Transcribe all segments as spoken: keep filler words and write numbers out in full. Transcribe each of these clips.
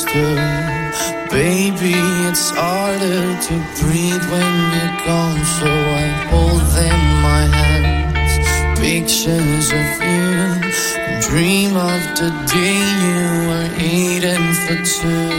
still. Baby, it's harder to breathe when you're gone, so I hold in my hands pictures of you and dream of the day you were eating for two.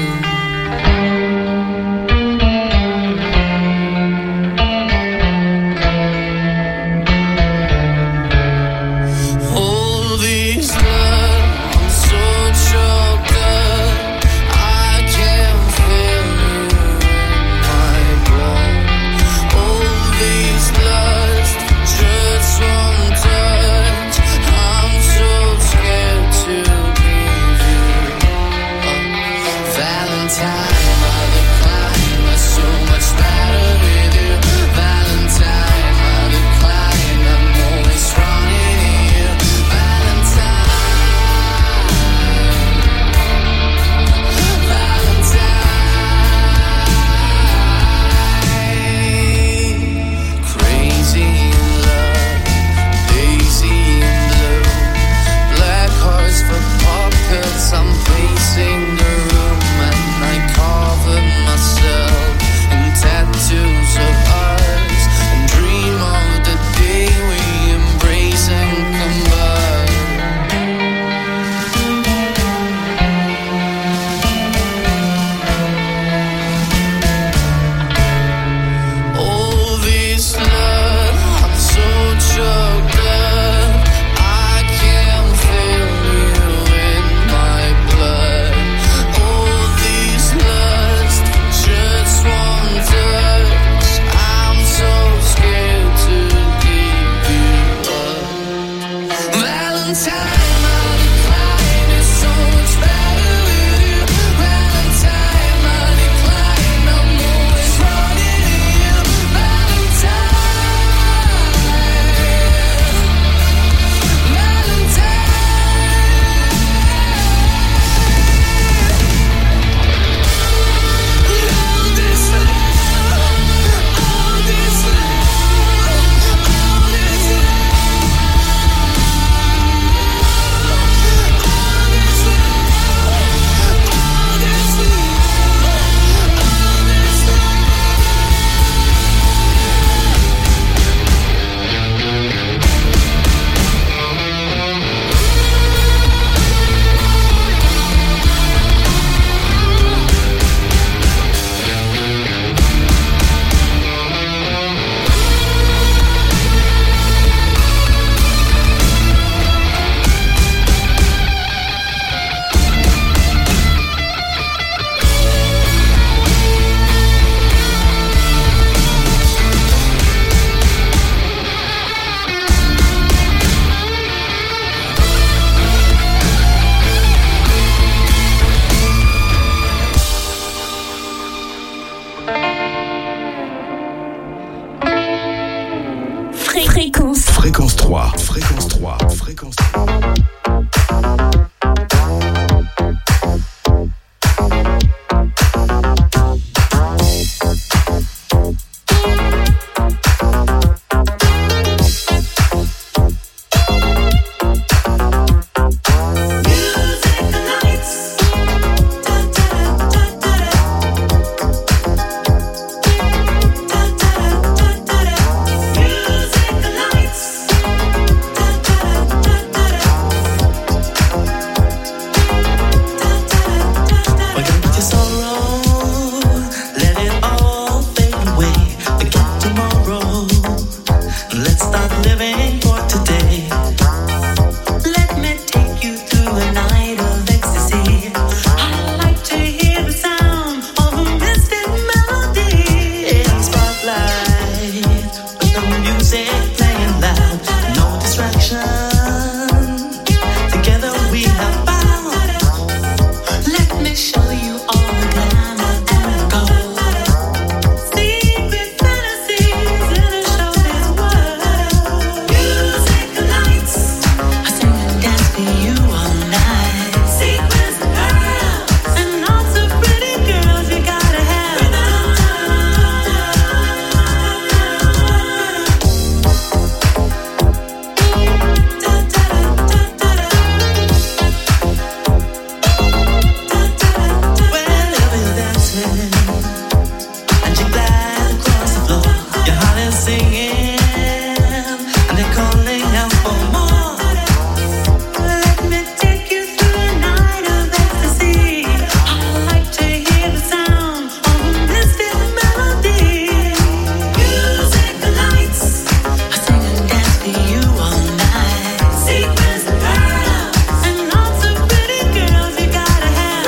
singing, and they're calling out for more. Let me take you through a night of ecstasy. I like to hear the sound of a mystic melody. Music, the lights, I sing and dance for you all night. Sequins and pearls, and lots of pretty girls you gotta have.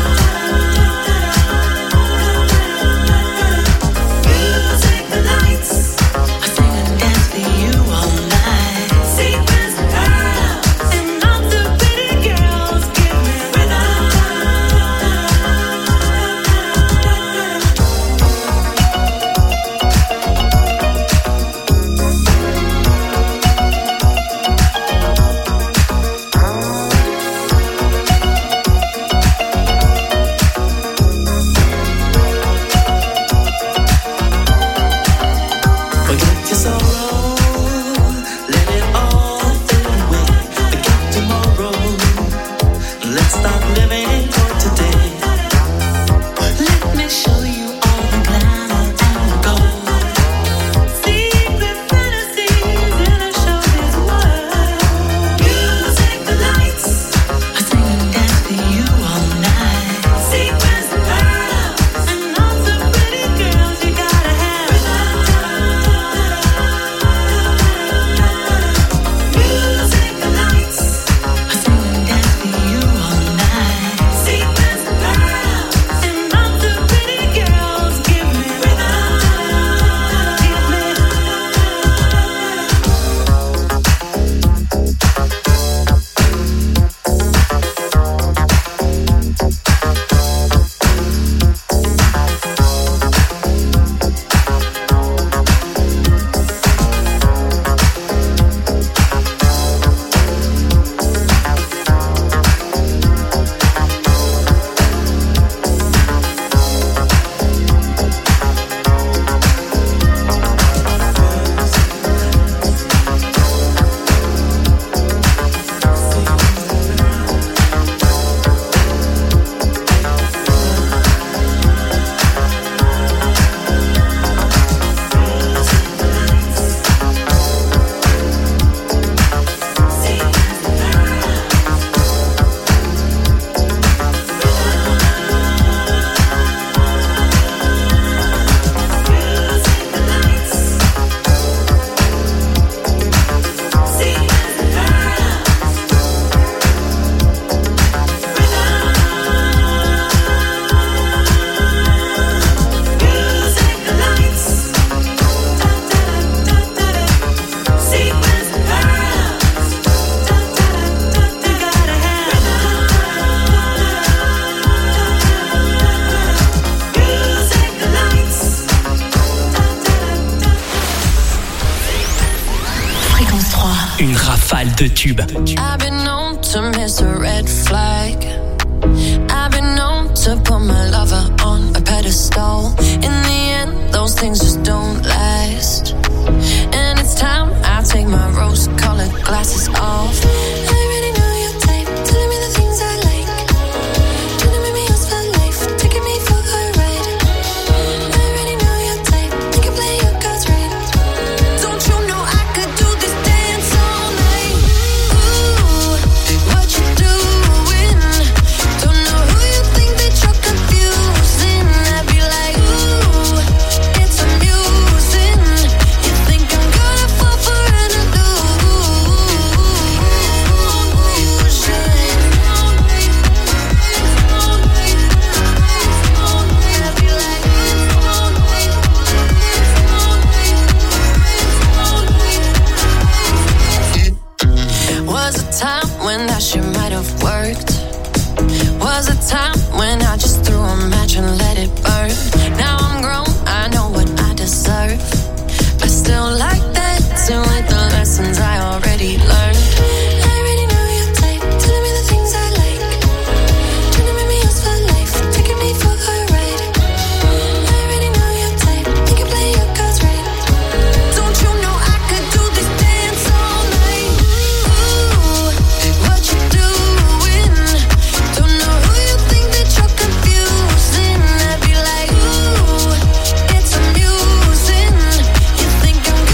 Music, the lights, I sing and dance for you all night. Sequins and pearls, and lots of pretty girls give me rhythm. Forget your sorrow, let it all fade away. Forget tomorrow, let's start living for today. Let me show you all the glamour and the gold. Secret fantasies in a showbiz world. Music, the lights, I sing and dance for you all night. Sequins and pearls, and lots of pretty girls you gotta have. Music, the lights, I sing and dance for you all night. Sequins and pearls, and lots of pretty girls give me rhythm. Give me Une rafale de tubes. I've been known to miss a red flag. I've been known to put my lover on a pedestal. In the end, those things just don't last. And it's time I take my rose-colored glasses off. I already know your type, telling me the things I like. Trying to make me yours for life, taking me for a ride. I already know your type, you can play your cards right. Don't you know I could do this dance all night? Ooh, what you doing? Don't know who you think that you're confusing. I'd be like, ooh, it's amusing. You think I'm gonna fall for an illusion? Was a time when that shit might have worked. Was a time when I just threw a match and let it burn. Now I'm grown, I know what I deserve. I still like dancing with the lessons I already learned. I already know your type, telling me the things I like. Trying to make me yours for life, taking me for a ride. I already know your type, you can play your cards right. Don't you know I could do this dance all night? Ooh, what you doing? Don't know who you think that you're confusing. I'd be like, ooh, it's amusing. You think I'm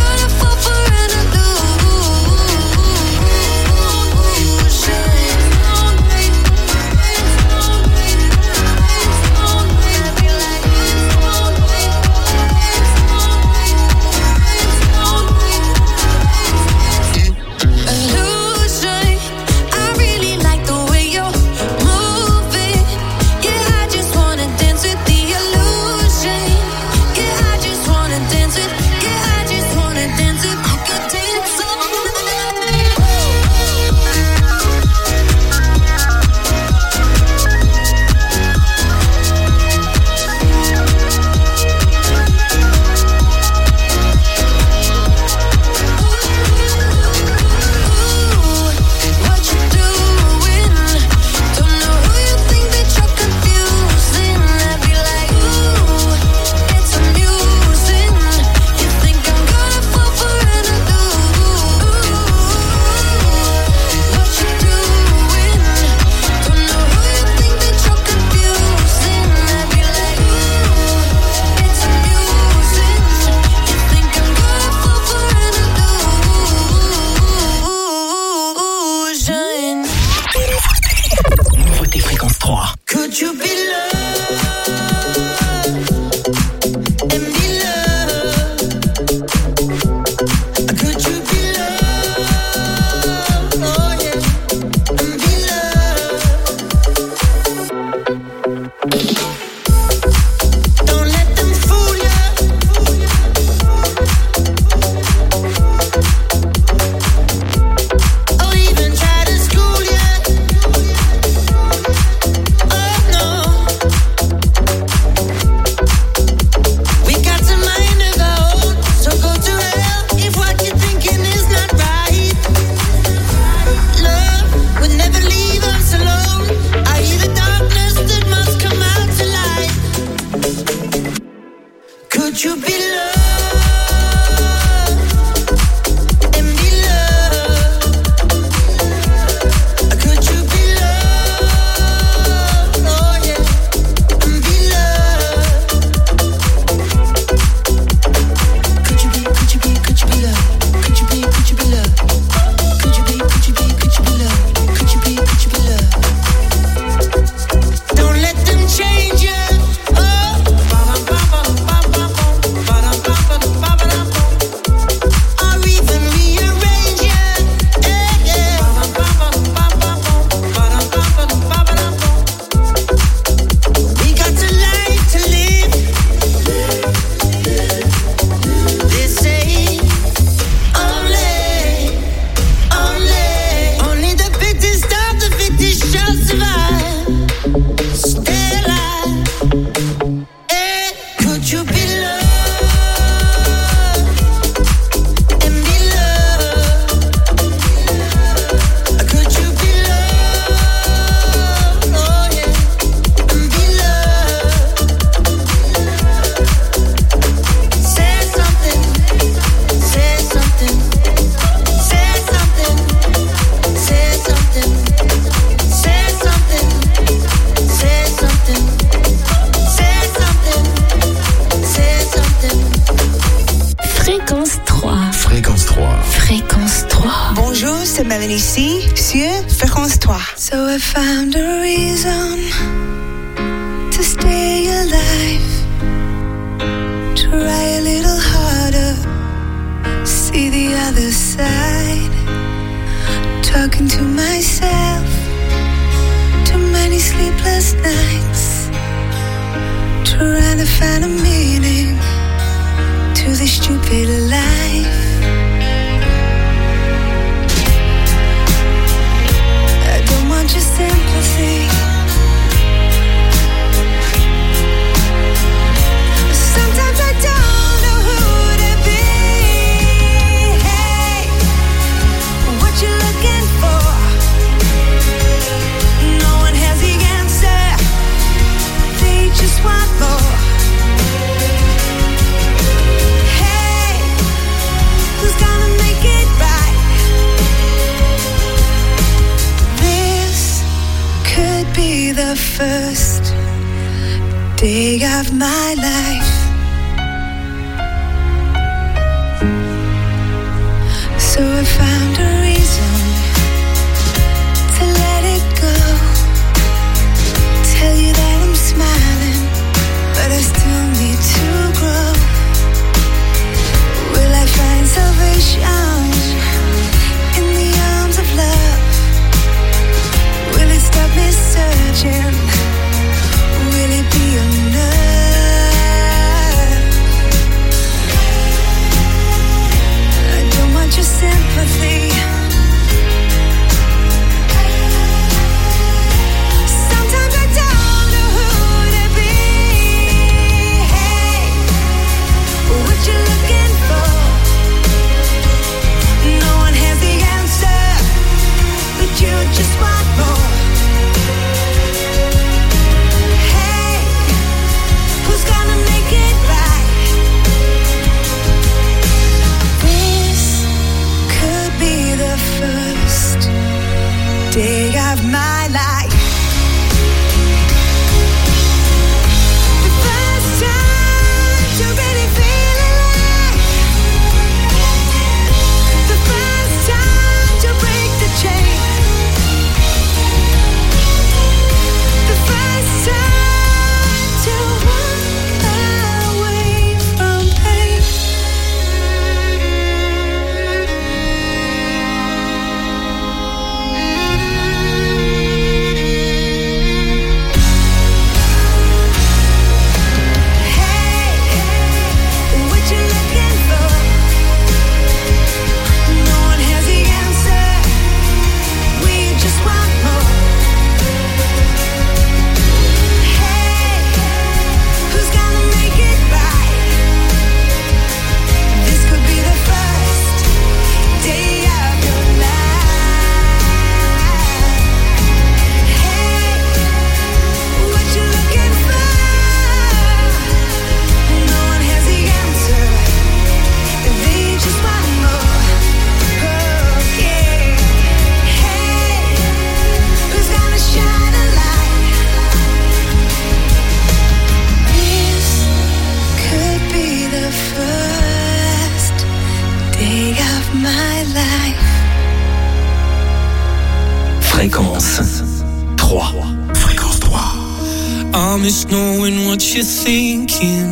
So I found a reason to stay alive. Try a little harder, see the other side. Talking to myself, too many sleepless nights. Trying to find a meaning to this stupid life. Your sympathy. Sometimes I don't know who to be. Hey, what you looking for? No one has the answer. They just want more. Hey, who's gonna make it right? Could be the first day of my life. So I found a reason to let it go. Tell you that I'm smiling, but I still need to grow. Will I find salvation in the arms of love? Will it stop me searching? Will it be enough? nightlife. Fréquence trois. Fréquence trois. I miss knowing what you're thinking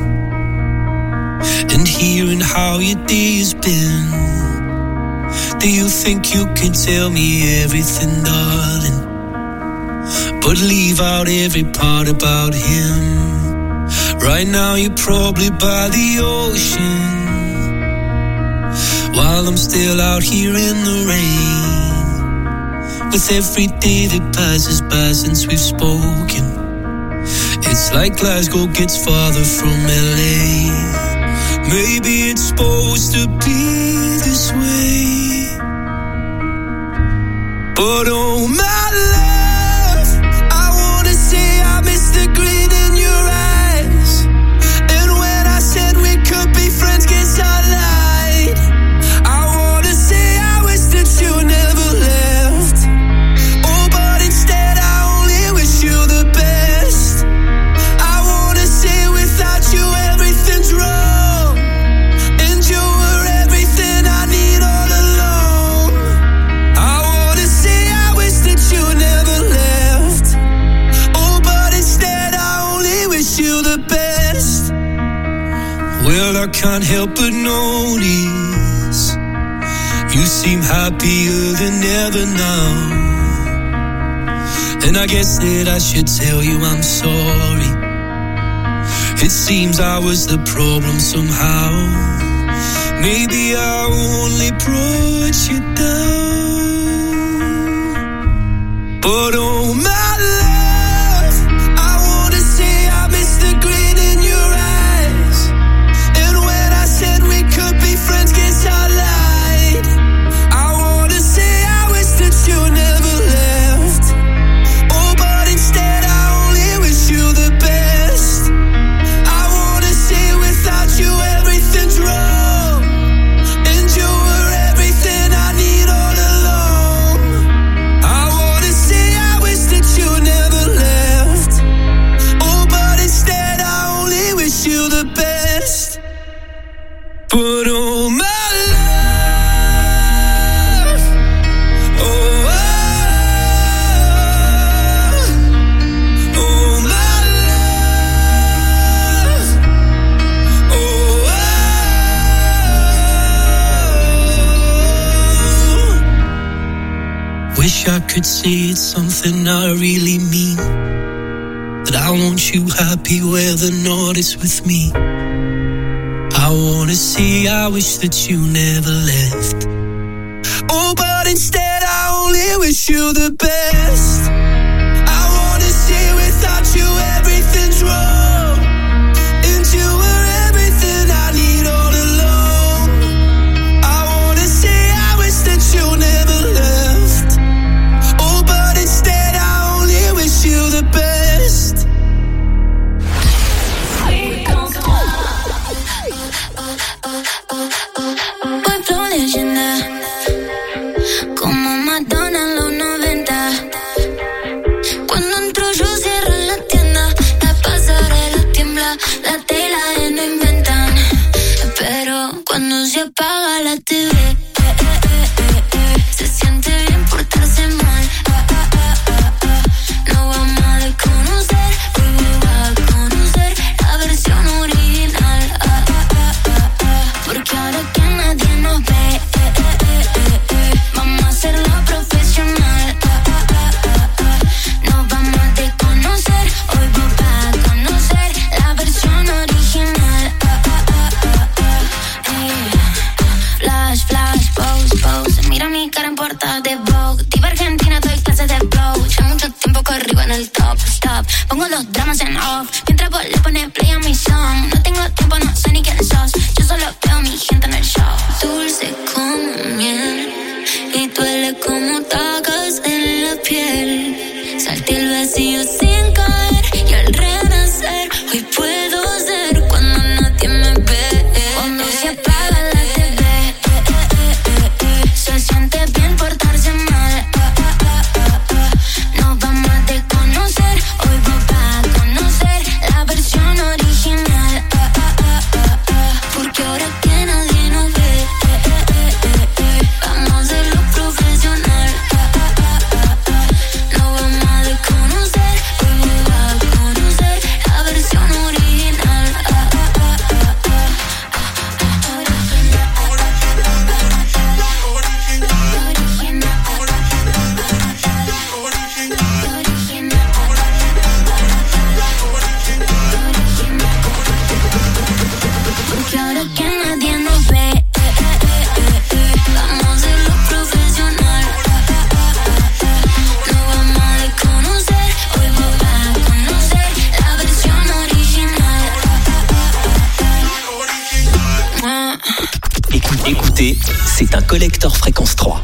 and hearing how your day's been. Do you think you can tell me everything, darling, but leave out every part about him? Right now you're probably by the ocean, while I'm still out here in the rain. With every day that passes by since we've spoken, it's like Glasgow gets farther from L A. Maybe it's supposed to be this way, but oh my love, I wanna say I miss the grin in your eyes. And when I said we could be friends, guess I lied. I wanna say I wish that you never left. Oh, but instead I only wish you the best. I wanna say without you everything's wrong, and you were everything I need all along. I wanna say I wish that you never left. Oh, but instead I only wish you the best. Well, I can't help but notice you seem happier than ever now, and I guess that I should tell you I'm sorry. It seems I was the problem somehow. Maybe I only brought you down, but oh my love, I wanna say I miss the grin in your eyes. And when I said we could be friends, guess I lied. I wanna say I wish that you never left. Oh, but instead I only wish you the best. I wanna say without you everything's wrong, and you were everything I need all along. I wanna say I wish that you never left. Oh, but instead I only wish you the best. But oh my love, oh, oh, oh my love, oh, oh. Wish I could say it's something I really mean, that I want you happy where the north is with me. I wanna say I wish that you never left. Oh, but instead I only wish you the best. I wanna say without you everything's wrong, and you were everything I need all along. I wanna say I wish that you never left. Oh, but instead I only wish you the best. Voy floreciendo como Madonna en los noventa. Cuando entro yo cierro la tienda, la pasarela tiembla, la tela ya no inventan. Pero cuando se apaga la T V, eh, eh, eh, eh, eh, se siente bien portarse mal. Ah, ah, ah, ah, ah. No vamos a desconocer, hoy va a conocer la versión original. Ah, ah, ah, ah, ah. Porque ahora que nadie nos ve, eh, eh, eh, eh, eh, vamos a hacerlo profesional. Ah, ah, ah, ah, ah. Nos vamos a desconocer, hoy vos vas a conocer la versión original. Ah, ah, ah, ah, ah. Eh. Flash, flash, pose, pose. Mira mi cara en portada de Vogue. Diva argentina, doy clases de flow. Ya mucho tiempo corrido en el top, stop. Pongo los dramas en off, mientras vos le pones play a mi song. No tengo tiempo, no sé ni quién sos. Yo solo veo a mi gente en el show. Dulce como miel y duele como tacas en la piel. Salté el vacío sin caer y al renacer hoy puedo ser cuando nadie me ve. Cuando se apaga la T V, eh, eh, eh, eh, eh, se siente bien portarse mal. Ah, ah, ah, ah, ah. Nos vamos a desconocer, hoy vos vas a conocer la versión original. Ah, ah, ah, ah, ah. Porque ahora que nadie nos ve, eh, eh, eh, eh, eh, Écoutez, c'est un collector fréquence trois.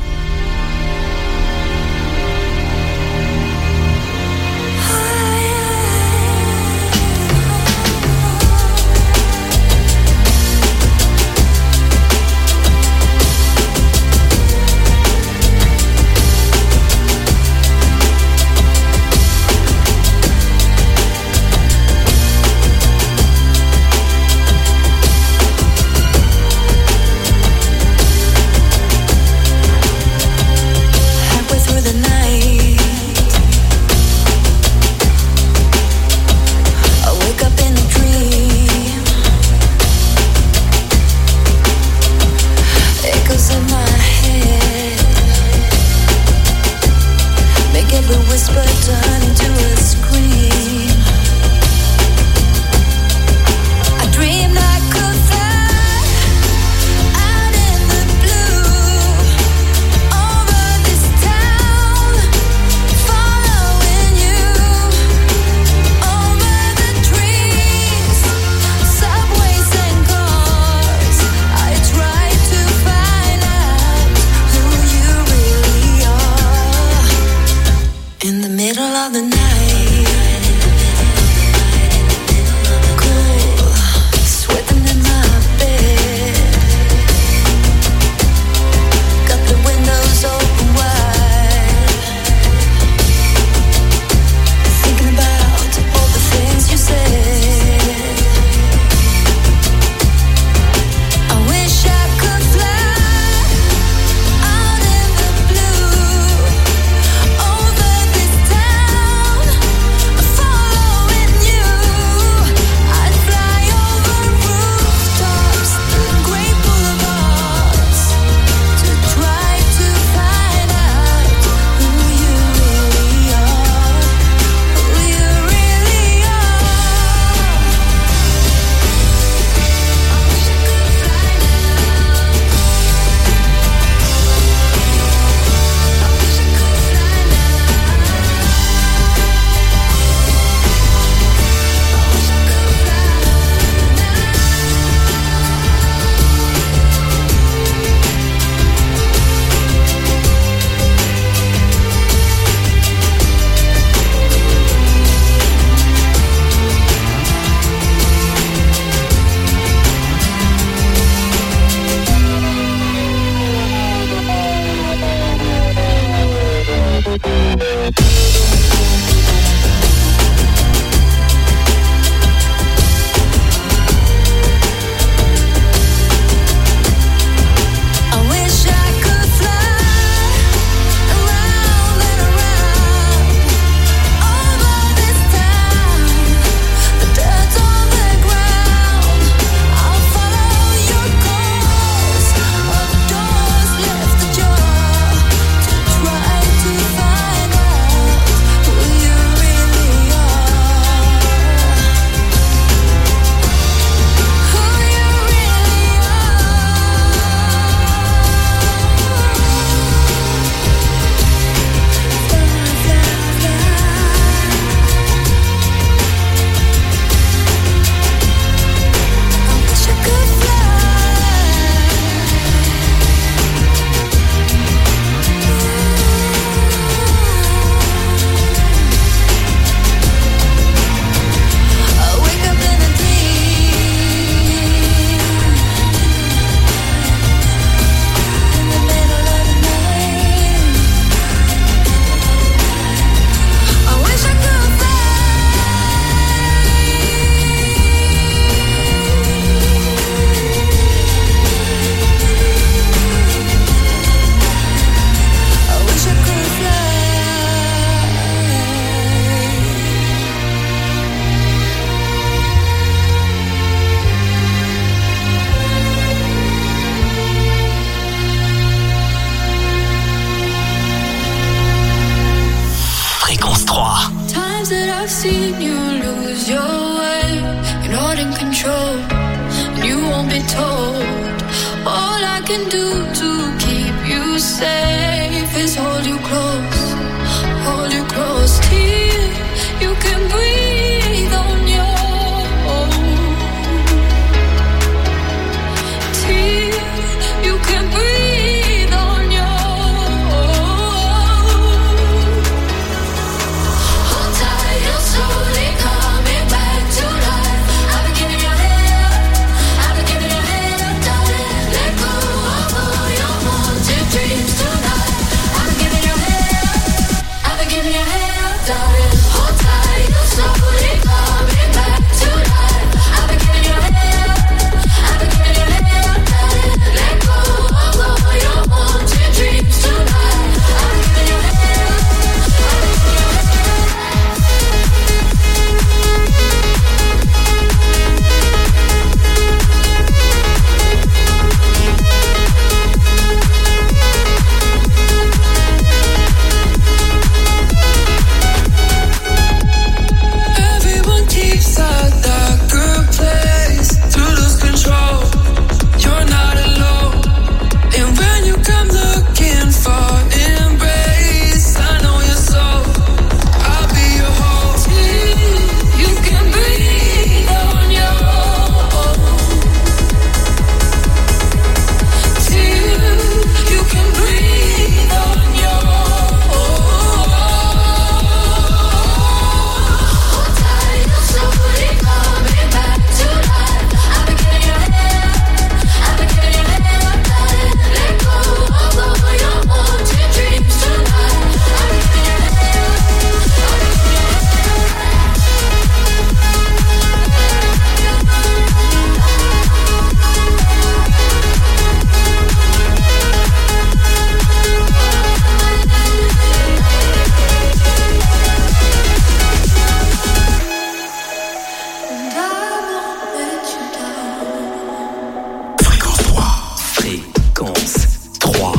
Fréquence trois.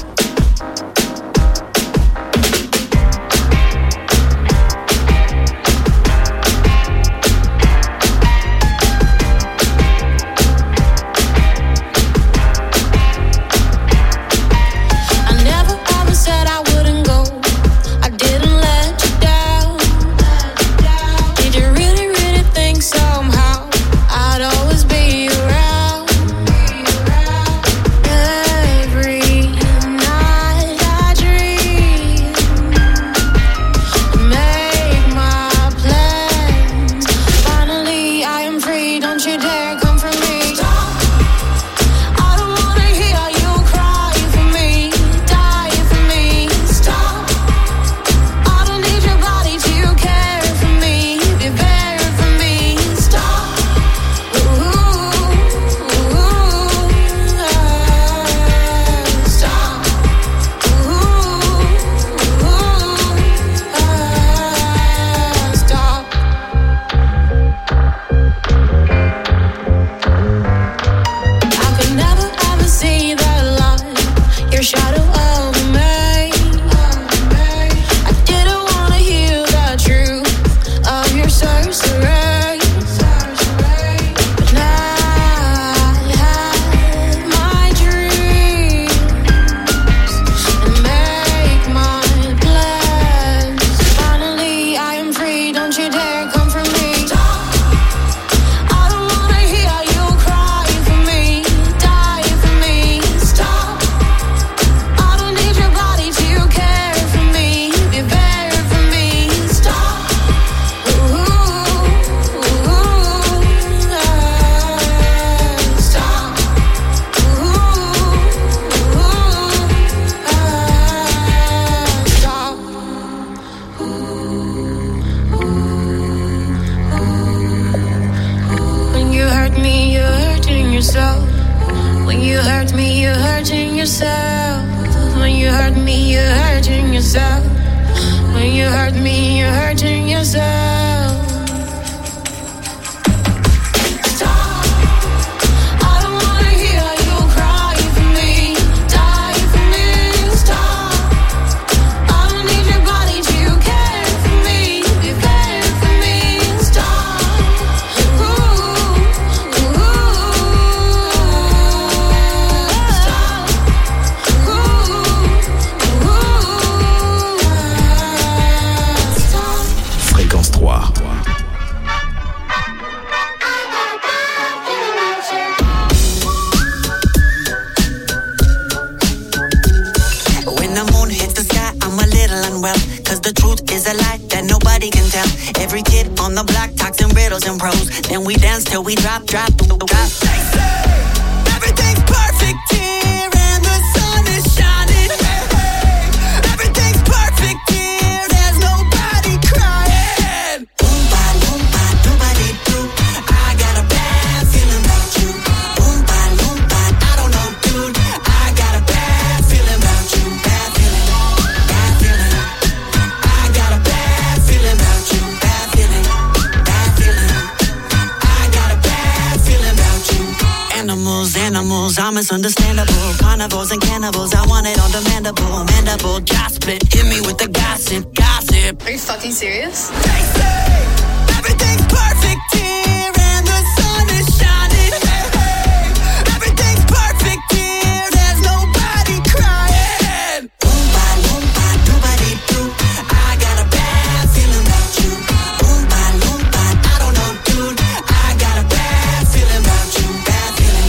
Understandable, carnivores and cannibals. I want it on demandable, mandible, got split. Hit me with the gossip, gossip. Are you fucking serious? They say everything's perfect here and the sun is shining. Hey, hey. Everything's perfect here. There's nobody crying. Boom, ba, boom, ba, doobity doo. I got a bad feeling about you. Boom, ba, boom, ba. I don't know, dude. I got a bad feeling about you. Bad feeling.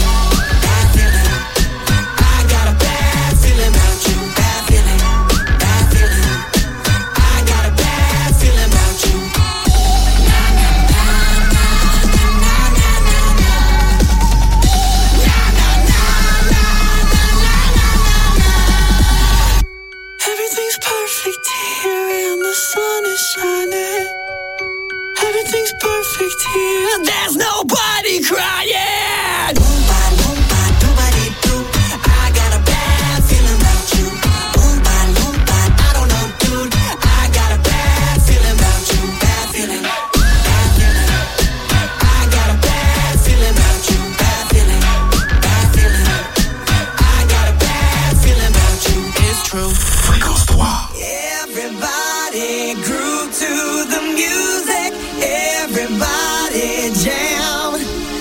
There's nobody crying. Boom, ba, boom, ba, doobity doo. I got a bad feeling about you. Boom, ba, boom, ba. I don't know, dude. I got a bad feeling about you. Bad feeling, bad feeling. I got a bad feeling about you. Bad feeling, bad feeling. I got a true. Fréquence trois. Everybody groove to the music. Everybody jam.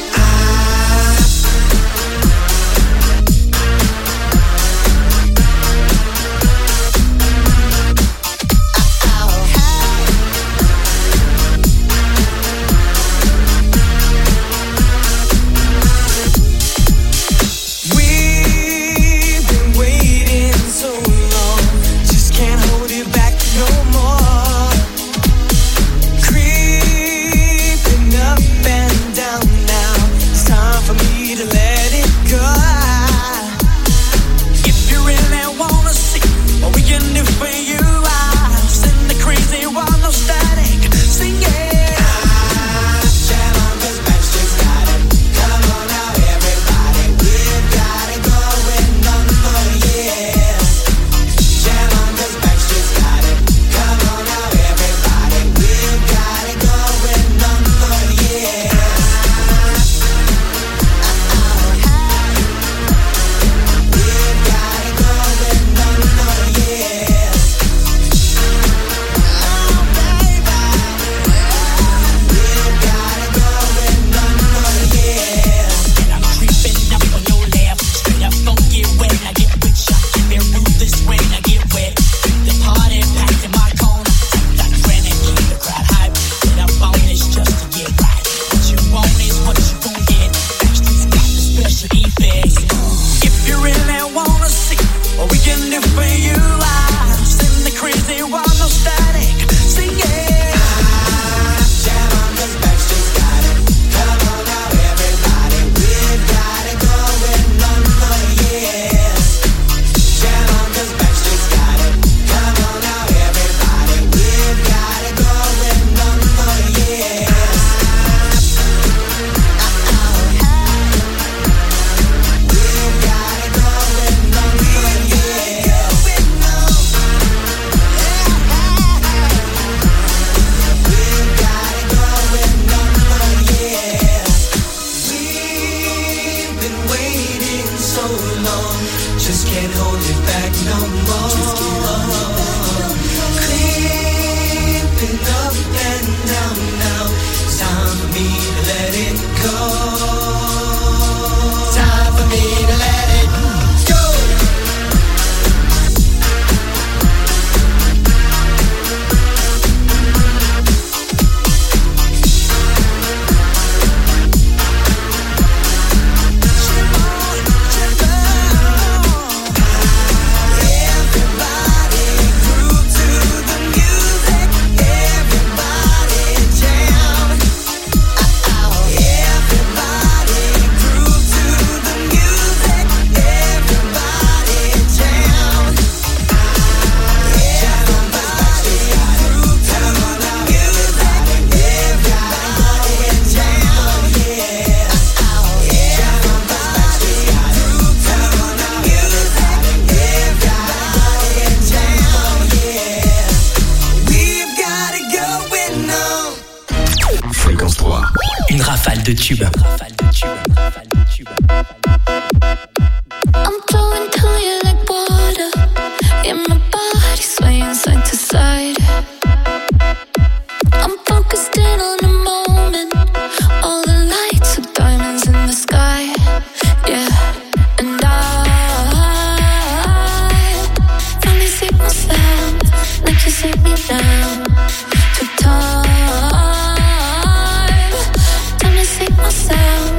de tubes. I'm flowing to you like water. Yeah, my body swaying side to side. I'm focused in on the moment. All the lights are diamonds in the sky. Yeah, and I finally see myself like you see me now. Took time, time to see myself.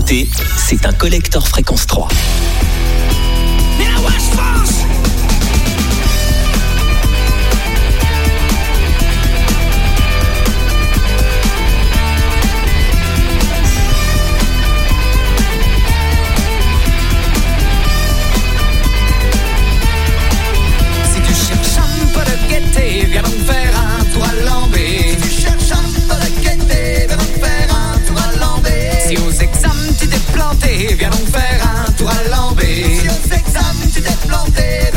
écoutez, c'est un collector fréquence trois. Viens donc faire un tour à Lambé. Si tu cherches un peu de gaieté, viens donc faire un tour à Lambé. Si aux examens tu t'es planté, viens donc faire un tour à Lambé. Si aux examens tu t'es planté,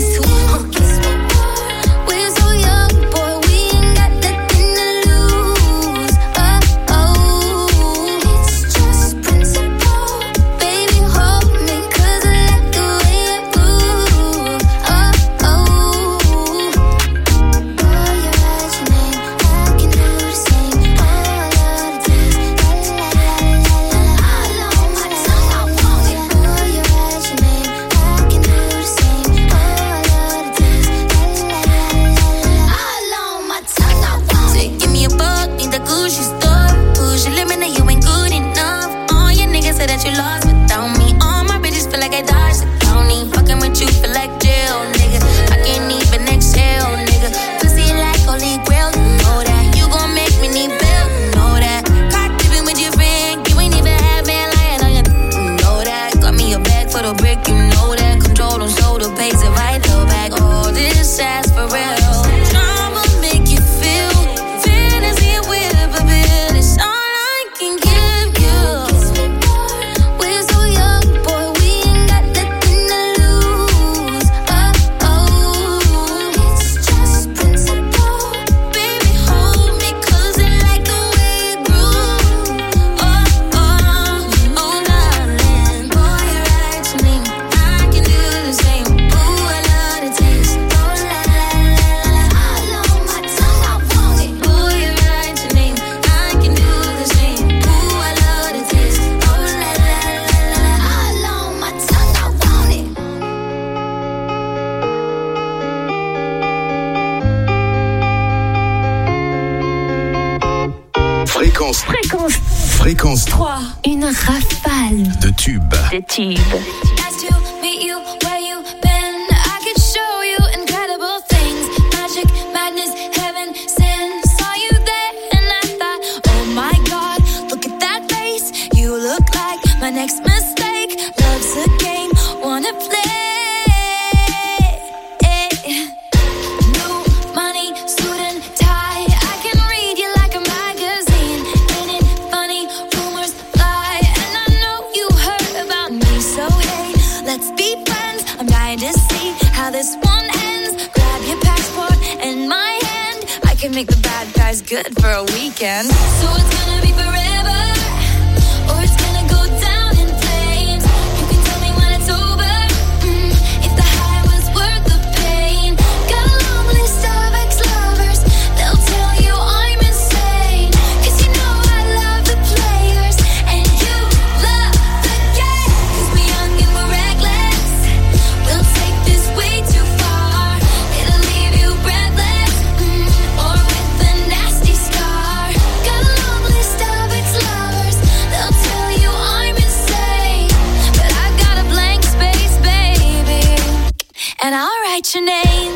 kiss who? Huh? We're so young, boy, we ain't got nothing to lose. Oh, oh, it's just principle. Baby, hold me, 'cause I like the way it moves. Oh, oh. Boy, you write your name, I can do the same. Oh, I love the taste. La, la, la, la, la, la. All on my tongue, I want it. Boy, you write your name, I can do the same. Oh, I love the taste. La, la, la, la, la. All on my tongue, I want it. Give me a buck, need the Gucci store. Push your limit, now you ain't good enough. All your niggas say that you lost without me. All my bitches feel like I dodged the county. Fucking with you feel like jail, nigga. I can't even exhale, nigga. Pussy like holy grail, you know that. You gon' make me need bail, you know that. Caught dipping with your friend, you ain't even have man lying on your, you know that. Got me a bag for the brick, you know that. Control on shoulder, pays it right though back. All this ass for real. Drama make you feel fantasy with a bill. It's all I can give you. We're so young, boy, we ain't got nothing to lose. Oh, oh, it's just principle. Baby, hold me, 'cause I like the way it groove. Oh, oh, oh, darling. Boy, you write your name, I can do the same. Ooh, I love the taste. Oh, la, la, la, la, la. All on my tongue, I want it. Boy, you write your name, I can do the same. Ooh, I love the taste. Oh, la, la, la, la, la. All on my tongue, I want it. Fréquence. Fréquence Fréquence trois. Une rafale de tubes. de tubes. Nice to meet you, where you been? I could show you incredible things. Magic, madness, heaven, sin. Saw you there and I thought, oh my God, look at that face. You look like my next mistake. Love's a game, wanna play. New money, suit and tie. I can read you like a magazine. Ain't it funny? Rumors fly, and I know you heard about me. So hey, let's be friends. I'm dying to see how this one ends. Grab your passport and my hand. I can make the bad guys good for a weekend. So it's gonna be forever, or it's gonna go down in flames. You can tell me when it's over, mm, if the high was worth the pain. Got a long list of ex-lovers, they'll tell you I'm insane. 'Cause you know I love the players, and you love the game. 'Cause we're young and we're reckless, we'll take this way too far. It'll leave you breathless, mm, or with a nasty scar. Got a long list of ex-lovers, they'll tell you I'm insane. But I've got a blank space, baby, and I'll write your name.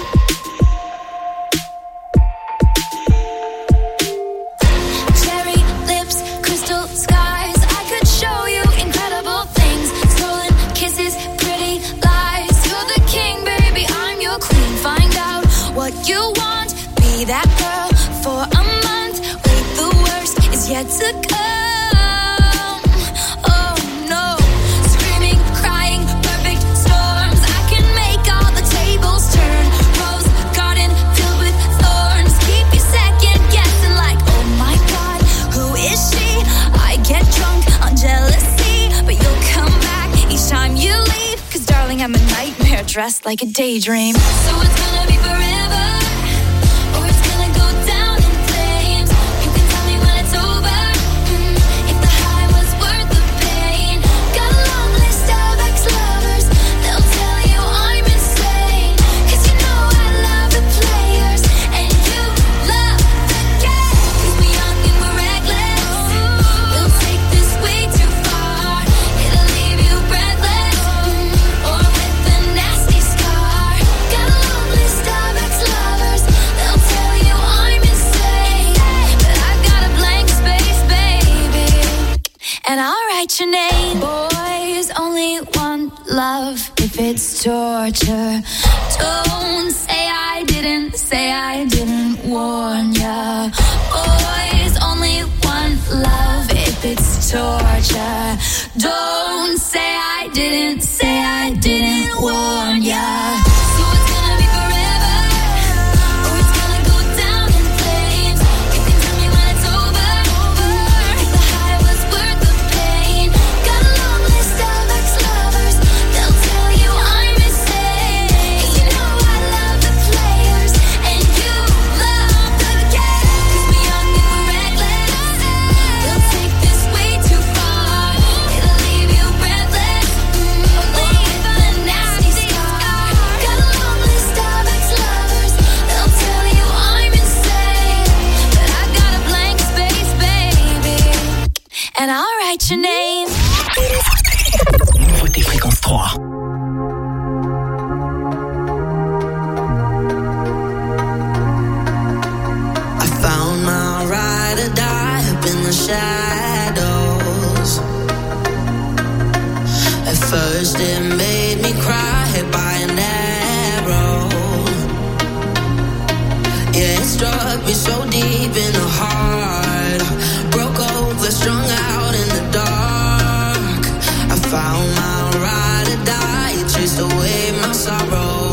Cherry lips, crystal skies. I could show you incredible things. Stolen kisses, pretty lies. You're the king, baby, I'm your queen. Find out what you want. Be that girl for a month. Wait, the worst is yet to come. Oh no, screaming, crying, perfect storms. I can make all the tables turn. Rose garden filled with thorns. Keep you second guessing like, oh my God, who is she? I get drunk on jealousy, but you'll come back each time you leave. 'Cause darling, I'm a nightmare dressed like a daydream. So it's gonna be forever, or it's gonna go down in flames. You can tell me when it's over, mm, if the high was worth the pain. Got a long list of ex-lovers, they'll tell you I'm insane. 'Cause you know I love the players, and you love the game. 'Cause we're young and we're reckless, we'll take this way too far. It'll leave you breathless, mm, or with a nasty scar. Got a long list of ex-lovers, they'll tell you I'm insane. But I've got a blank space, baby, and I'll write your name. Boys only want love if it's torture. Don't say I didn't, say I didn't warn ya. Boys only want love if it's torture. Don't say I didn't, say I didn't warn ya. So it's gonna write your name. Nouveauté Fréquence trois. I found my ride or die up in the shadows. At first it made me cry, hit by an arrow. Yeah, it struck me so deep in the heart. Broke over, strung out in the dark. I found my ride or die, it chased away my sorrows.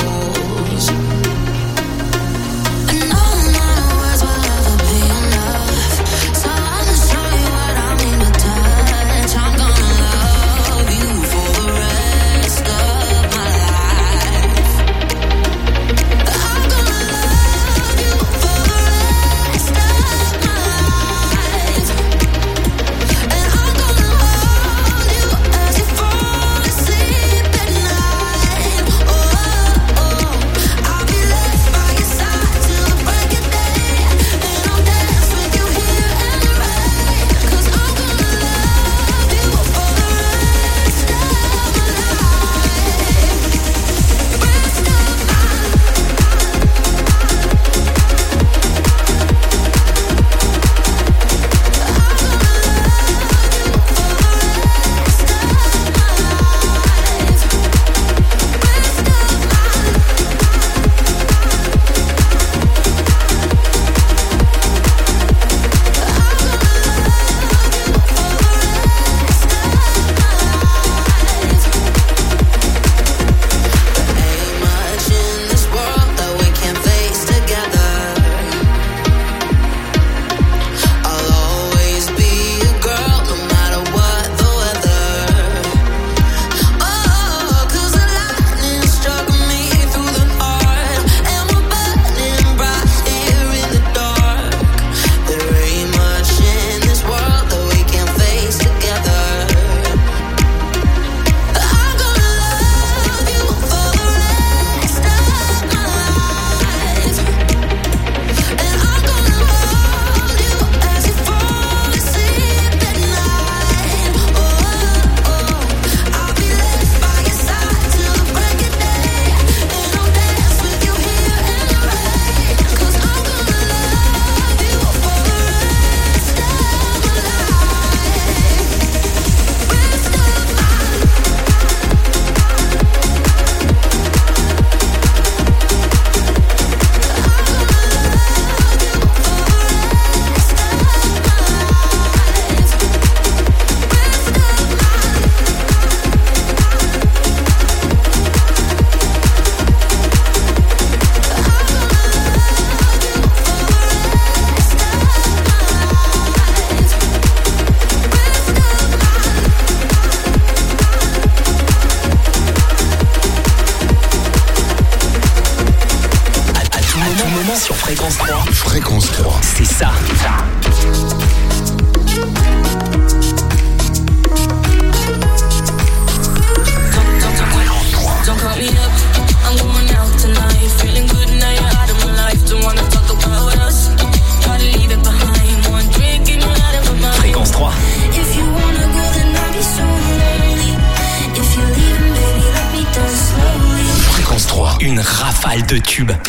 Une rafale de tubes